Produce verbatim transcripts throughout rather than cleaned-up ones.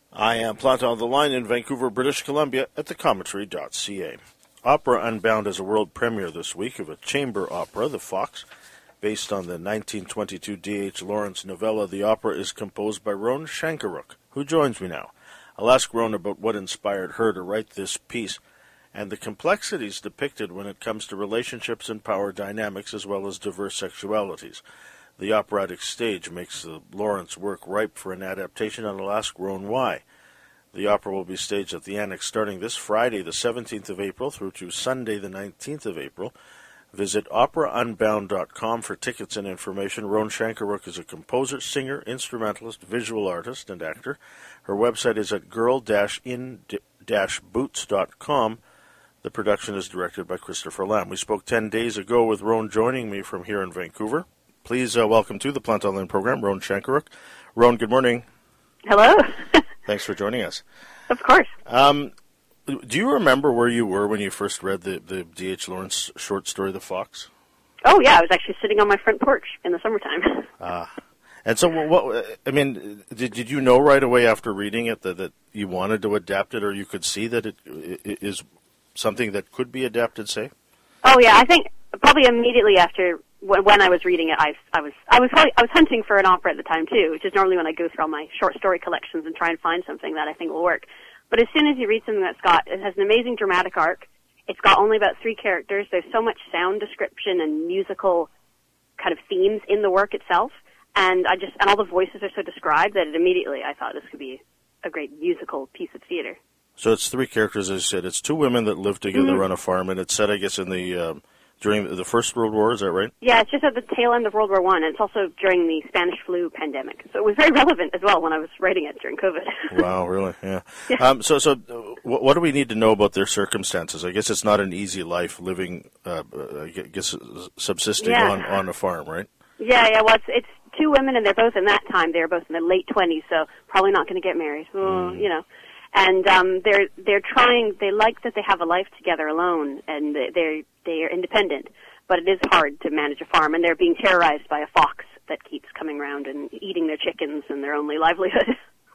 I am Planta on the line in Vancouver, British Columbia at the commentary dot c a. Opera Unbound has a world premiere this week of a chamber opera, The Fox. Based on the nineteen twenty-two D H Lawrence novella, the opera is composed by Roan Shankaruk, who joins me now. I'll ask Roan about what inspired her to write this piece and the complexities depicted when it comes to relationships and power dynamics as well as diverse sexualities. The operatic stage makes the Lawrence work ripe for an adaptation, and I'll ask Roan why. The opera will be staged at the Annex starting this Friday, the seventeenth of April, through to Sunday, the nineteenth of April. Visit opera unbound dot com for tickets and information. Roan Shankaruk is a composer, singer, instrumentalist, visual artist, and actor. Her website is at girl dash in dash boots dot com. The production is directed by Christopher Lamb. We spoke ten days ago with Roan joining me from here in Vancouver. Please uh, welcome to the Planta Online program, Roan Shankaruk. Roan, good morning. Hello. Thanks for joining us. Of course. Um, do you remember where you were when you first read the, the D H Lawrence short story, The Fox? Oh, yeah. I was actually sitting on my front porch in the summertime. Ah. And so, what? I mean, did, did you know right away after reading it that, that you wanted to adapt it, or you could see that it, it is something that could be adapted, say? Oh, yeah. I think probably immediately after when, when I was reading it, I, I was I was probably, I was hunting for an opera at the time, too, which is normally when I go through all my short story collections and try and find something that I think will work. But as soon as you read something that's got, it has an amazing dramatic arc. It's got only about three characters. There's so much sound description and musical kind of themes in the work itself. And I just, and all the voices are so described that it immediately, I thought this could be a great musical piece of theater. So it's three characters, as you said. It's two women that live together mm-hmm. on a farm, and it's set, I guess, in the um, during the First World War. Is that right? Yeah, it's just at the tail end of World War One, and it's also during the Spanish flu pandemic. So it was very relevant as well when I was writing it during COVID. Wow, really? Yeah. yeah. Um, so, so, uh, what do we need to know about their circumstances? I guess it's not an easy life living, uh, I guess, subsisting yeah. on, on a farm, right? Yeah, yeah. Well, it's, it's two women, and they're both in that time. They're both in their late twenties, so probably not going to get married. Oh, mm. You know. And um, they're they're trying. They like that they have a life together alone, and they're they are independent. But it is hard to manage a farm, and they're being terrorized by a fox that keeps coming around and eating their chickens and their only livelihood.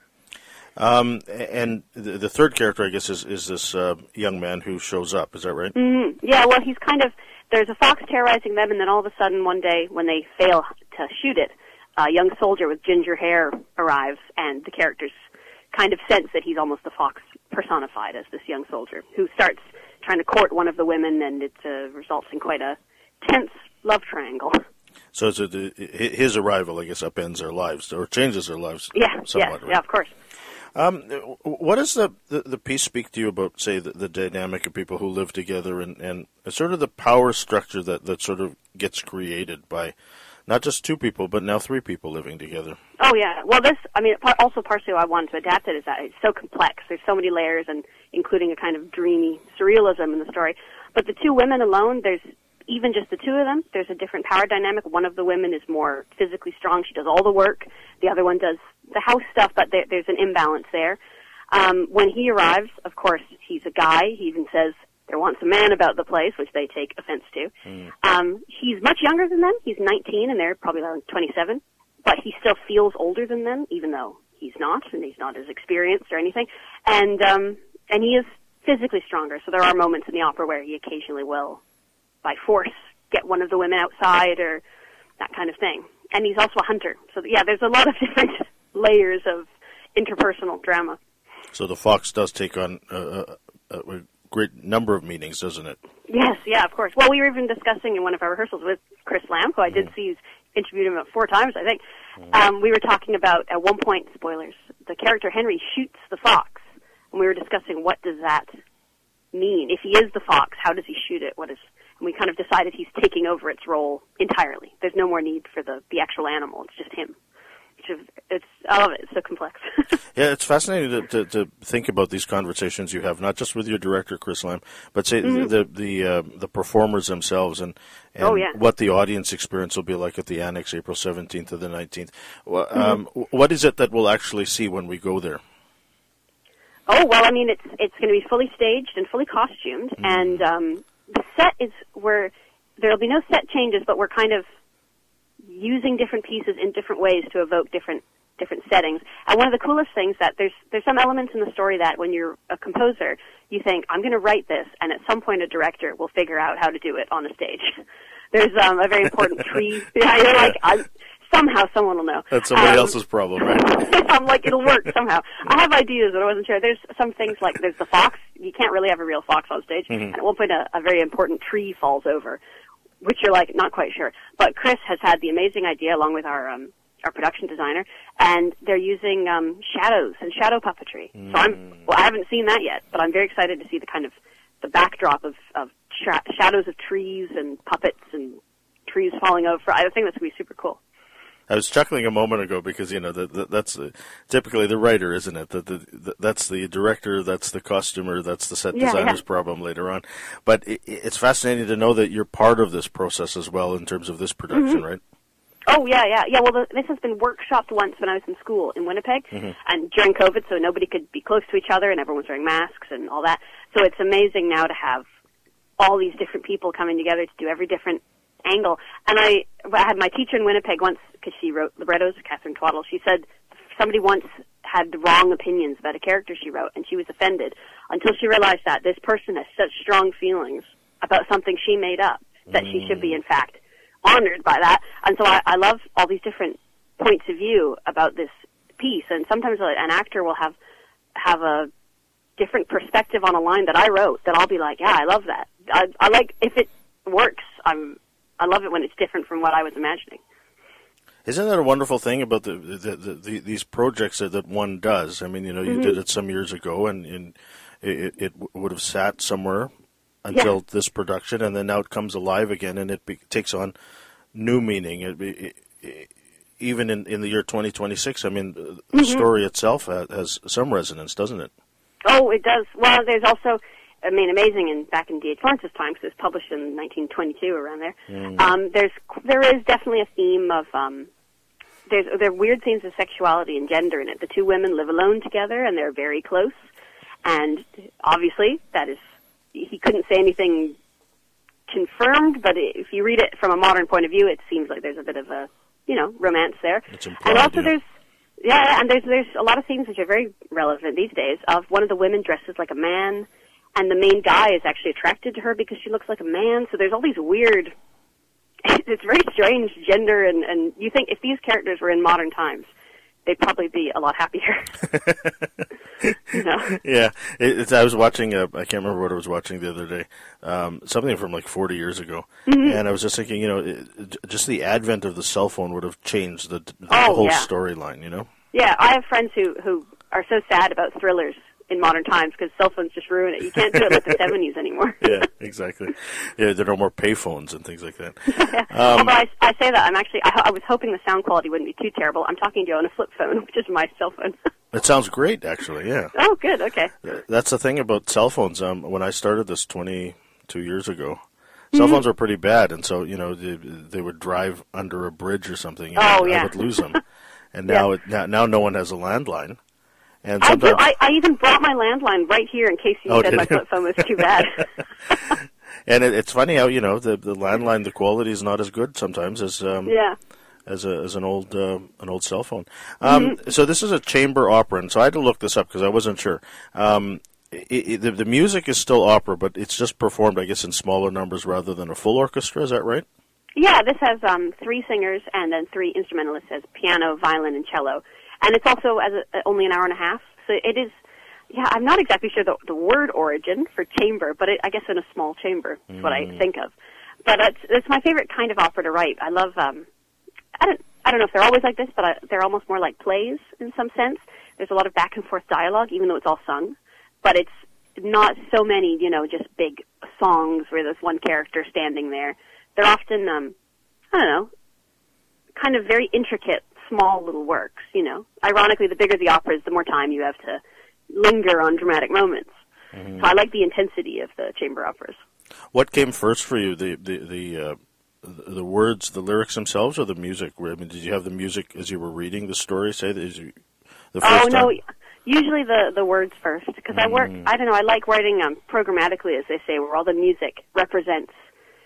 Um, and the, the third character, I guess, is is this uh, young man who shows up. Is that right? Mm-hmm. Yeah. Well, he's kind of there's a fox terrorizing them, and then all of a sudden, one day, when they fail to shoot it, a young soldier with ginger hair arrives, and the characters kind of sense that he's almost the fox personified as this young soldier who starts trying to court one of the women, and it uh, results in quite a tense love triangle. So it's a, his arrival, I guess, upends their lives or changes their lives. Yeah, somewhat, yeah, right? yeah, of course. Um, what does the, the, the piece speak to you about, say, the, the dynamic of people who live together and, and sort of the power structure that, that sort of gets created by not just two people, but now three people living together? Oh, yeah. Well, this, I mean, also partially why I wanted to adapt it is that it's so complex. There's so many layers, and including a kind of dreamy surrealism in the story. But the two women alone, there's even just the two of them, there's a different power dynamic. One of the women is more physically strong. She does all the work. The other one does the house stuff, but there, there's an imbalance there. Um, when he arrives, of course, he's a guy. He even says, there wants a man about the place, which they take offense to. Mm. Um, he's much younger than them. He's nineteen, and they're probably around twenty-seven. But he still feels older than them, even though he's not, and he's not as experienced or anything. And um, and he is physically stronger. So there are moments in the opera where he occasionally will, by force, get one of the women outside or that kind of thing. And he's also a hunter. So yeah, there's a lot of different layers of interpersonal drama. So the fox does take on a, a, a great number of meanings, doesn't it? Yes, yeah, of course. Well, we were even discussing in one of our rehearsals with Chris Lamb, who I did mm. see, he's interviewed him about four times, I think. Mm. Um, we were talking about, at one point, spoilers, the character Henry shoots the fox, and we were discussing what does that mean? If he is the fox, how does he shoot it? What is? And we kind of decided he's taking over its role entirely. There's no more need for the, the actual animal. It's just him. It's, I love it. It's so complex. Yeah, it's fascinating to, to, to think about these conversations you have, not just with your director, Chris Lamb, but say mm-hmm. the the uh, the performers themselves and, and oh, yeah. what the audience experience will be like at the Annex, April seventeenth to the nineteenth. Um, mm-hmm. What is it that we'll actually see when we go there? Oh, well, I mean, it's it's going to be fully staged and fully costumed, mm-hmm. and um, the set is where there'll be no set changes, but we're kind of using different pieces in different ways to evoke different different settings. And one of the coolest things that there's there's some elements in the story that when you're a composer, you think, I'm going to write this, and at some point a director will figure out how to do it on a stage. There's um, a very important tree. Yeah, you're like, I'm, somehow someone will know. That's somebody um, else's problem, right? I'm like, it'll work somehow. I have ideas, but I wasn't sure. There's some things like there's the fox. You can't really have a real fox on stage. Mm-hmm. And at one point, a, a very important tree falls over, which you're like, not quite sure. But Chris has had the amazing idea, along with our um, our production designer, and they're using um, shadows and shadow puppetry. Mm. So I'm, well, I haven't seen that yet, but I'm very excited to see the kind of the backdrop of, of sh- shadows of trees and puppets and trees falling over. I think that's going to be super cool. I was chuckling a moment ago because, you know, the, the, that's the, typically the writer, isn't it? The, the, the, that's the director, that's the costumer, that's the set yeah, designer's yeah. problem later on. But it, it's fascinating to know that you're part of this process as well in terms of this production, mm-hmm. right? Oh, yeah, yeah. Yeah, well, the, this has been workshopped once when I was in school in Winnipeg, mm-hmm. and during COVID, so nobody could be close to each other, and everyone was wearing masks and all that. So it's amazing now to have all these different people coming together to do every different angle. And I, I had my teacher in Winnipeg once, because she wrote librettos, Catherine Twaddle. She said somebody once had the wrong opinions about a character she wrote, and she was offended until she realized that this person has such strong feelings about something she made up that mm. she should be, in fact, honored by that. And so I, I love all these different points of view about this piece. And sometimes an actor will have have a different perspective on a line that I wrote that I'll be like, yeah, I love that. I, I like, if it works, I'm, I love it when it's different from what I was imagining. Isn't that a wonderful thing about the, the, the, the these projects that, that one does? I mean, you know, you mm-hmm. did it some years ago, and, and it, it would have sat somewhere until yeah. this production, and then now it comes alive again, and it be, takes on new meaning. It, it, it, even in, in the year twenty twenty-six, I mean, the mm-hmm. story itself has, has some resonance, doesn't it? Oh, it does. Well, there's also, I mean, amazing, and back in D H. Lawrence's time, because it was published in nineteen twenty-two, around there. Mm. Um, there's there is definitely a theme of um, there's there are weird themes of sexuality and gender in it. The two women live alone together, and they're very close, and obviously that is. He couldn't say anything confirmed, but if you read it from a modern point of view, it seems like there's a bit of a, you know, romance there. It's implied, and also yeah. there's, yeah, and there's there's a lot of themes which are very relevant these days. Of one of the women dresses like a man, and the main guy is actually attracted to her because she looks like a man. So there's all these weird, it's very strange gender, and and you think if these characters were in modern times, they'd probably be a lot happier. You know? Yeah, it, it's, I was watching, a, I can't remember what I was watching the other day, um, something from like forty years ago, mm-hmm. and I was just thinking, you know, it, just the advent of the cell phone would have changed the, the oh, whole yeah. storyline, you know? Yeah, I have friends who, who are so sad about thrillers in modern times because cell phones just ruin it. You can't do it like the seventies anymore. Yeah, exactly. Yeah, there are more payphones and things like that. Yeah. Um, Although I, I say that, I'm actually, I, I was hoping the sound quality wouldn't be too terrible. I'm talking to you on a flip phone, which is my cell phone. It sounds great, actually, yeah. Oh, good, okay. That's the thing about cell phones. Um, when I started this twenty-two years ago, mm-hmm. cell phones were pretty bad, and so, you know, they, they would drive under a bridge or something, and oh, I, yeah. I would lose them. And now, yeah. it, now, now no one has a landline. And I do. I, I even brought my landline right here in case you oh, said my flip phone was too bad. And it, it's funny how, you know, the the landline, the quality is not as good sometimes as um, yeah. as a as an old uh, an old cell phone. Um, mm-hmm. So this is a chamber opera, and so I had to look this up because I wasn't sure. Um, it, it, the, the music is still opera, but it's just performed, I guess, in smaller numbers rather than a full orchestra. Is that right? Yeah, this has um, three singers and then three instrumentalists as piano, violin, and cello. And it's also as a, only an hour and a half, so it is. Yeah, I'm not exactly sure the, the word origin for chamber, but it, I guess in a small chamber is mm. what I think of. But it's, it's my favorite kind of opera to write. I love. Um, I don't. I don't know if they're always like this, but I, they're almost more like plays in some sense. There's a lot of back and forth dialogue, even though it's all sung. But it's not so many, you know, just big songs where there's one character standing there. They're often, um, I don't know, kind of very intricate, small little works, you know. Ironically, the bigger the opera is, the more time you have to linger on dramatic moments. Mm-hmm. So I like the intensity of the chamber operas. What came first for you, the the the, uh, the words, the lyrics themselves, or the music? I mean, did you have the music as you were reading the story? Say that you, the first oh time? no, usually the the words first, because mm. I work. I don't know. I like writing um, programmatically, as they say, where all the music represents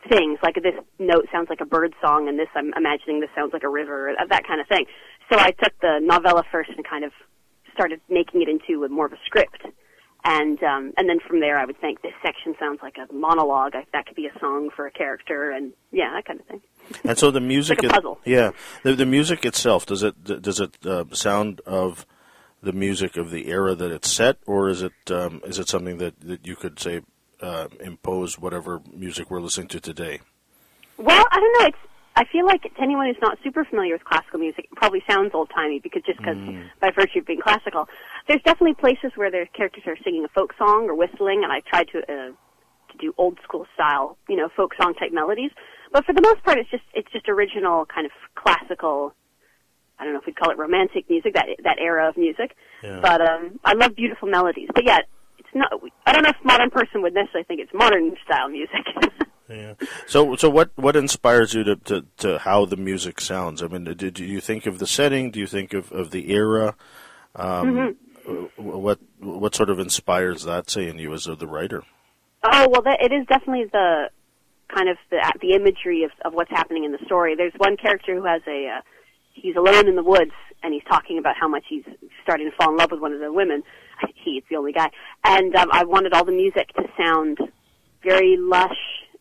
things, like this note sounds like a bird song, and this I'm imagining this sounds like a river, that kind of thing. So I took the novella first and kind of started making it into a, more of a script. And um, and then from there, I would think this section sounds like a monologue. I, that could be a song for a character, and yeah, that kind of thing. And so the music, it's like a puzzle. It, yeah, the the music itself, does it does it uh, sound of the music of the era that it's set, or is it um, is it something that, that you could say uh, impose whatever music we're listening to today? Well, I don't know. It's I feel like to anyone who's not super familiar with classical music, it probably sounds old-timey because just because mm. by virtue of being classical. There's definitely places where their characters are singing a folk song or whistling, and I tried to uh, to do old-school style, you know, folk song type melodies. But for the most part, it's just it's just original kind of classical. I don't know if we'd call it romantic music, that that era of music. Yeah. But um, I love beautiful melodies. But yeah, it's not. I don't know if modern person would necessarily think it's modern style music. Yeah. So, so what, what inspires you to, to, to how the music sounds? I mean, do, do you think of the setting? Do you think of, of the era? Um, mm-hmm. What what sort of inspires that, say, in you as the writer? Oh well, that, it is definitely the kind of the the imagery of of what's happening in the story. There's one character who has a uh, he's alone in the woods, and he's talking about how much he's starting to fall in love with one of the women. He, it's the only guy, and um, I wanted all the music to sound very lush,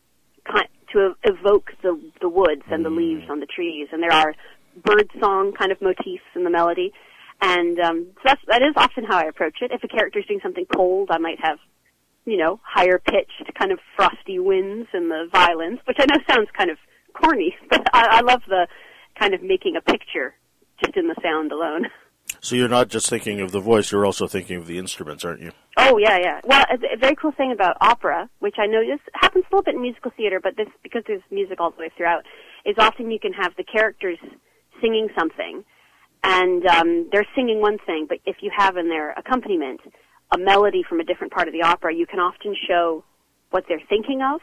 to evoke the the woods and the mm. leaves on the trees, and there are bird song kind of motifs in the melody, and um, so that's, that is often how I approach it. If a character is doing something cold, I might have, you know, higher pitched kind of frosty winds in the violins, which I know sounds kind of corny, but I, I love the kind of making a picture just in the sound alone. So you're not just thinking of the voice, you're also thinking of the instruments, aren't you? Oh, yeah, yeah. Well, a, a very cool thing about opera, which I know just happens a little bit in musical theater, but this because there's music all the way throughout, is often you can have the characters singing something, and um, they're singing one thing, but if you have in their accompaniment a melody from a different part of the opera, you can often show what they're thinking of.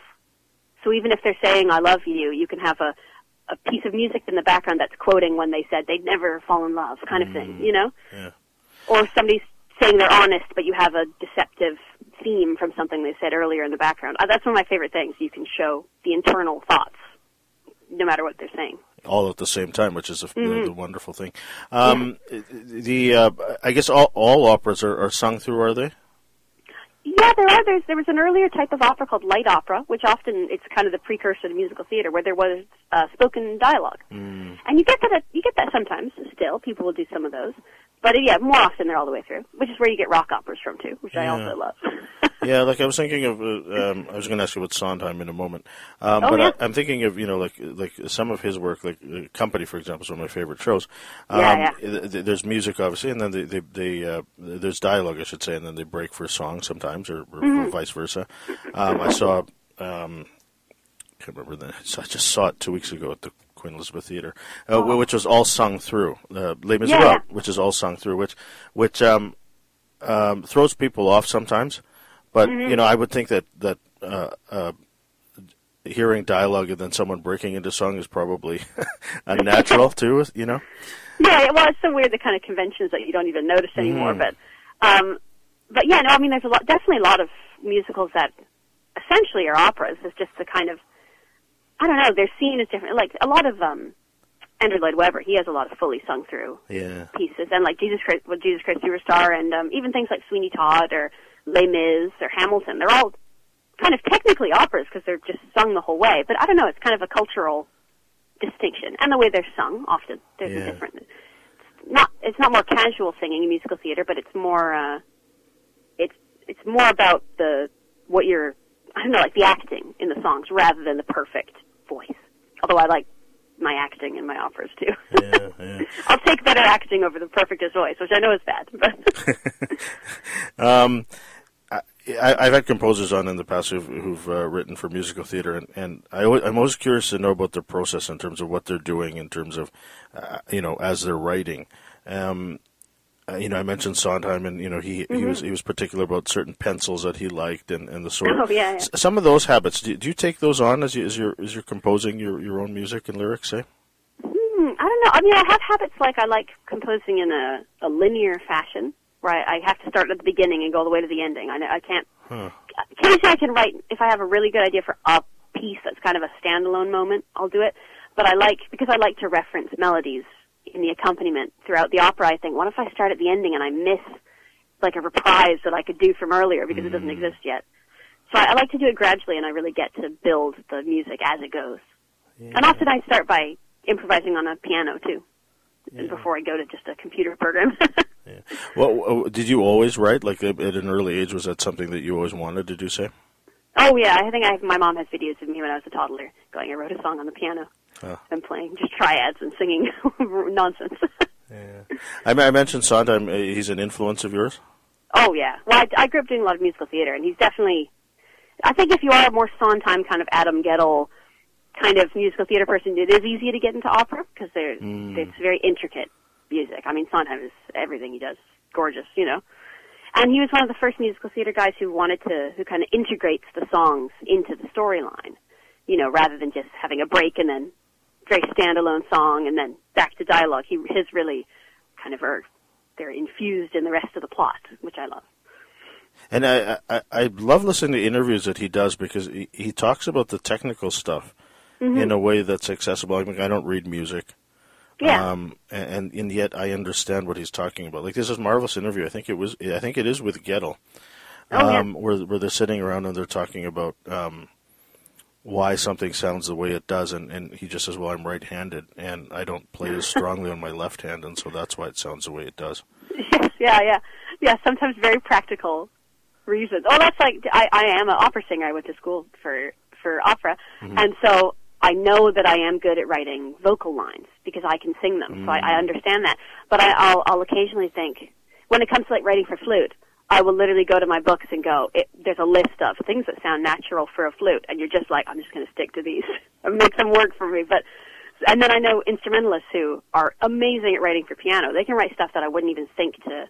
So even if they're saying, I love you, you can have a a piece of music in the background that's quoting when they said they'd never fall in love, kind of mm, thing, you know? Yeah. Or somebody's saying they're honest, but you have a deceptive theme from something they said earlier in the background. Uh, that's one of my favorite things. You can show the internal thoughts, no matter what they're saying. All at the same time, which is a, mm-hmm. the, the wonderful thing. Um, yeah. The uh, I guess all, all operas are, are sung through, are they? Yeah, there are. There's, there was an earlier type of opera called light opera, which often it's kind of the precursor to musical theater, where there was uh, spoken dialogue, mm. and you get that. At, you get that sometimes. Still, people will do some of those, but uh, yeah, more often they're all the way through, which is where you get rock operas from too, which yeah. I also love. Yeah, like I was thinking of. Uh, um, I was going to ask you about Sondheim in a moment, um, oh, but yeah. I, I'm thinking of you know like like some of his work, like uh, Company, for example, is one of my favorite shows. Um, yeah, yeah. Th- there's music, obviously, and then they, they, they uh, there's dialogue, I should say, and then they break for a song sometimes, or, or mm-hmm. vice versa. Um, I saw. Um, I can't remember that. I just saw it two weeks ago at the Queen Elizabeth Theatre, uh, oh. which was all sung through. Uh, Les Miserables, yeah, yeah. which is all sung through, which which um, um, throws people off sometimes. But, mm-hmm. you know, I would think that, that uh, uh, hearing dialogue and then someone breaking into song is probably unnatural, too, you know? Yeah, well, it's so weird, the kind of conventions that you don't even notice anymore. Mm. But, um, but yeah, no, I mean, there's a lot, definitely a lot of musicals that essentially are operas. It's just the kind of, I don't know, they're seen as different. Like, a lot of um, Andrew Lloyd Webber, he has a lot of fully sung through yeah. pieces. And, like, Jesus Christ, well, Jesus Christ Superstar, and um, even things like Sweeney Todd or Les Mis or Hamilton, they're all kind of technically operas because they're just sung the whole way. But I don't know, it's kind of a cultural distinction. And the way they're sung, often, there's yeah. a different... It's not, it's not more casual singing in musical theater, but it's more, uh, it's it's more about the, what you're, I don't know, like the acting in the songs rather than the perfect voice. Although I like my acting in my operas, too. Yeah, yeah. I'll take better acting over the perfectest voice, which I know is bad. But um, I, I've had composers on in the past who've, who've uh, written for musical theater, and, and I, I'm always curious to know about their process in terms of what they're doing in terms of, uh, you know, as they're writing. Um, uh, you know, I mentioned Sondheim, and, you know, he, mm-hmm. he was he was particular about certain pencils that he liked and, and the sort oh, of... Yeah, yeah. S- some of those habits, do, do you take those on as, you, as, you're, as you're composing your, your own music and lyrics, say? Hmm, I don't know. I mean, I have habits like I like composing in a, a linear fashion, where I, I have to start at the beginning and go all the way to the ending. I, I can't... Huh. Occasionally I can write, if I have a really good idea for a piece that's kind of a standalone moment, I'll do it. But I like, because I like to reference melodies in the accompaniment throughout the opera, I think, what if I start at the ending and I miss, like, a reprise that I could do from earlier because mm. it doesn't exist yet? So I, I like to do it gradually, and I really get to build the music as it goes. Yeah. And often I start by improvising on a piano, too, yeah. before I go to just a computer program. yeah. Well, did you always write? Like, at an early age, was that something that you always wanted to do, say? Oh, yeah. I think I have, my mom has videos of me when I was a toddler going, I wrote a song on the piano. Oh. And playing just triads and singing nonsense. yeah. I, I mentioned Sondheim. He's an influence of yours? Oh, yeah. Well, I, I grew up doing a lot of musical theater, and he's definitely... I think if you are a more Sondheim kind of Adam Guettel kind of musical theater person, it is easy to get into opera, because mm. it's very intricate music. I mean, Sondheim is everything he does. Gorgeous, you know. And he was one of the first musical theater guys who wanted to... who kind of integrates the songs into the storyline, you know, rather than just having a break and then... very standalone song and then back to dialogue. He his really kind of are they're infused in the rest of the plot, which I love. And I I, I love listening to interviews that he does because he, he talks about the technical stuff mm-hmm. in a way that's accessible. I mean, I don't read music, yeah, um, and and yet I understand what he's talking about. Like this is a marvelous interview. I think it was. I think it is with Guettel, um, oh, yeah. where where they're sitting around and they're talking about. Um, why something sounds the way it does, and, and he just says, well, I'm right-handed, and I don't play as strongly on my left hand, and so that's why it sounds the way it does. Yes, yeah, yeah. Yeah, sometimes very practical reasons. Oh, that's like, I, I am an opera singer. I went to school for, for opera, mm-hmm. and so I know that I am good at writing vocal lines, because I can sing them, mm-hmm. so I, I understand that. But I, I'll, I'll occasionally think, when it comes to like writing for flute, I will literally go to my books and go, it, there's a list of things that sound natural for a flute, and you're just like, I'm just going to stick to these and make them work for me. But and then I know instrumentalists who are amazing at writing for piano. They can write stuff that I wouldn't even think to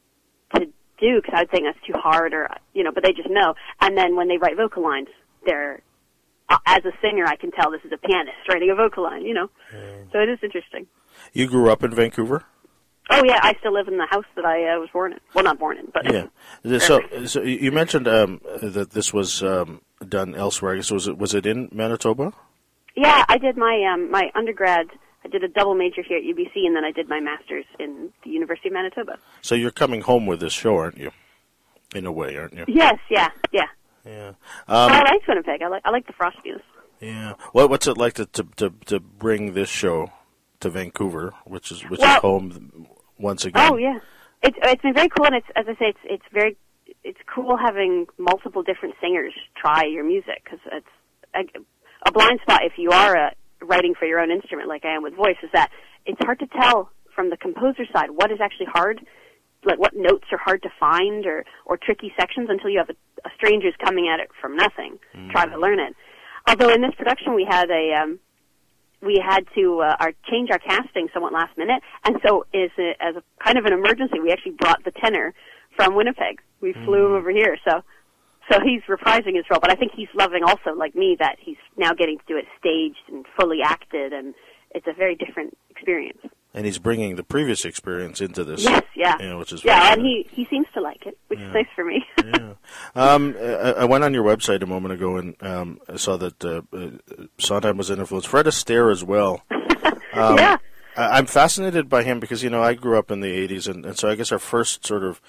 to do because I would think that's too hard, or you know. But they just know. And then when they write vocal lines, they're uh, as a singer, I can tell this is a pianist writing a vocal line. You know, yeah. So it is interesting. You grew up in Vancouver? Oh, yeah, I still live in the house that I uh, was born in. Well, not born in, but... Yeah. So, so you mentioned um, that this was um, done elsewhere. I guess, was it, was it in Manitoba? Yeah, I did my um, my undergrad. I did a double major here at U B C, and then I did my master's in the University of Manitoba. So you're coming home with this show, aren't you? In a way, aren't you? Yes, yeah, yeah. Yeah. Um, well, I like Winnipeg. I like I like the frostiness. Yeah. What What's it like to, to, to, to bring this show to Vancouver, which is which well, is home... Once again. Oh yeah, it's it's been very cool, and it's as I say, it's it's very it's cool having multiple different singers try your music because it's a, a blind spot if you are uh, writing for your own instrument like I am with voice is that it's hard to tell from the composer side what is actually hard, like what notes are hard to find or or tricky sections until you have a, a stranger who's coming at it from nothing mm. try to learn it. Although in this production we had a um, we had to uh, our, change our casting somewhat last minute, and so as a, as a kind of an emergency, we actually brought the tenor from Winnipeg. We mm. flew him over here, so so he's reprising his role. But I think he's loving also, like me, that he's now getting to do it staged and fully acted, and it's a very different experience. And he's bringing the previous experience into this. Yes, yeah. You know, which is yeah, and he, he seems to like it, which yeah. is nice for me. yeah. Um, I, I went on your website a moment ago and um, I saw that uh, uh, Sondheim was an influence. Fred Astaire as well. Um, yeah. I, I'm fascinated by him because, you know, I grew up in the eighties, and, and so I guess our first sort of,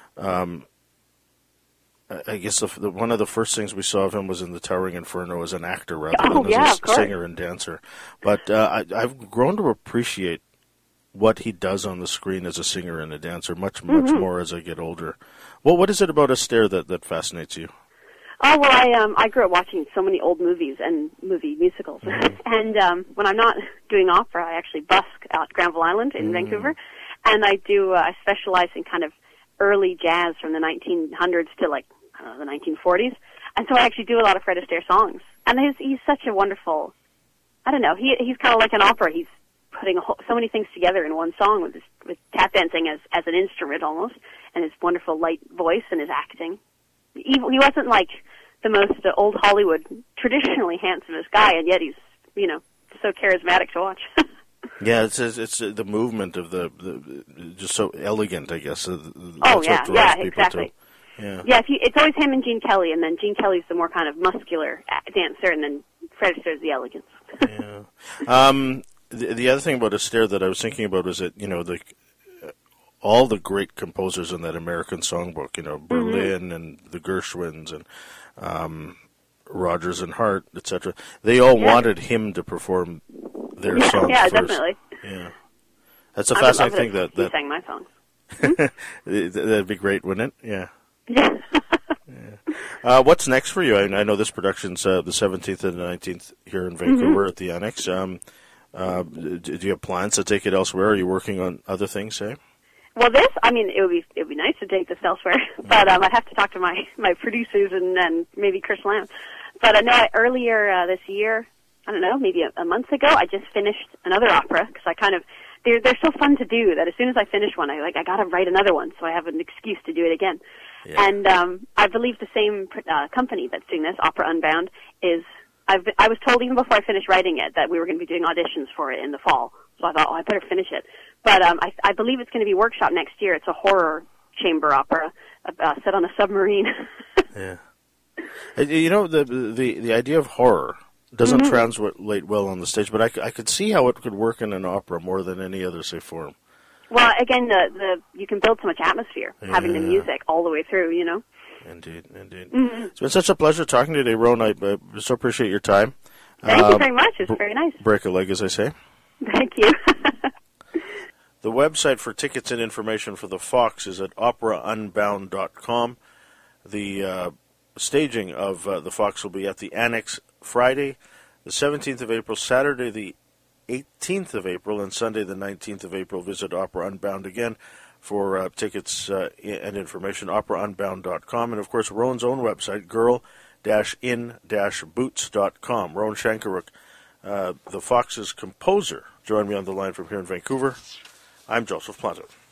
um, I guess the, the, one of the first things we saw of him was in The Towering Inferno as an actor rather oh, than yeah, as a singer and dancer. But uh, I, I've grown to appreciate what he does on the screen as a singer and a dancer much, much mm-hmm. more as I get older. Well, what is it about Astaire that, that fascinates you? Oh, well, I um, I grew up watching so many old movies and movie musicals. Mm-hmm. and um, when I'm not doing opera, I actually busk out Granville Island in mm-hmm. Vancouver. And I do, uh, I specialize in kind of early jazz from the nineteen hundreds to, like, I don't know, the nineteen forties. And so I actually do a lot of Fred Astaire songs. And he's, he's such a wonderful, I don't know, he he's kind of like an opera. He's putting a whole, so many things together in one song with his, with tap dancing as, as an instrument almost, and his wonderful light voice and his acting. He, he wasn't like the most uh, old Hollywood, traditionally handsomest guy, and yet he's, you know, so charismatic to watch. Yeah, it's it's uh, the movement of the, the just so elegant, I guess. Uh, oh yeah, yeah, exactly. To, yeah, yeah. If you, it's always him and Gene Kelly, and then Gene Kelly's the more kind of muscular dancer, and then Fred Astaire's The Elegance. Yeah. Um, the, the other thing about Astaire that I was thinking about is that, you know, the all the great composers in that American songbook, you know, Berlin mm-hmm. and the Gershwins and um, Rodgers and Hart, et cetera, they all yeah. wanted him to perform their yeah, songs yeah, first. definitely. Yeah. That's a fascinating thing. That, that he sang my songs. That'd be great, wouldn't it? Yeah. Yeah. yeah. Uh, what's next for you? I, I know this production's uh, the seventeenth and the nineteenth here in Vancouver mm-hmm. at the Annex. Um, uh, do, do you have plans to take it elsewhere? Are you working on other things, say? Well, this, I mean, it would be it would be nice to take this elsewhere, but um, I'd have to talk to my, my producers and, and maybe Chris Lamb. But I know I, earlier uh, this year, I don't know, maybe a, a month ago, I just finished another opera because I kind of they're they're so fun to do that as soon as I finish one, I like I got to write another one, so I have an excuse to do it again. Yeah. And um, I believe the same uh, company that's doing this, Opera Unbound, is. I've been, I was told even before I finished writing it that we were going to be doing auditions for it in the fall. So I thought, oh, I better finish it. But um, I, I believe it's going to be workshop next year. It's a horror chamber opera uh, set on a submarine. yeah. You know, the the the idea of horror doesn't mm-hmm. translate well on the stage, but I, I could see how it could work in an opera more than any other, say, form. Well, again, the, the you can build so much atmosphere yeah. having the music all the way through, you know. Indeed, indeed. Mm-hmm. It's been such a pleasure talking to you today, Roan. I uh, so appreciate your time. Thank uh, you very much. It's very nice. Break a leg, as I say. Thank you. The website for tickets and information for the Fox is at opera unbound dot com. The uh, staging of uh, the Fox will be at the Annex Friday, the seventeenth of April, Saturday, the eighteenth of April, and Sunday, the nineteenth of April. Visit Opera Unbound again for uh, tickets uh, and information, opera unbound dot com. And, of course, Roan's own website, girl dash in dash boots dot com. Roan Shankaruk, uh, the Fox's composer, joined me on the line from here in Vancouver. I'm Joseph Planta.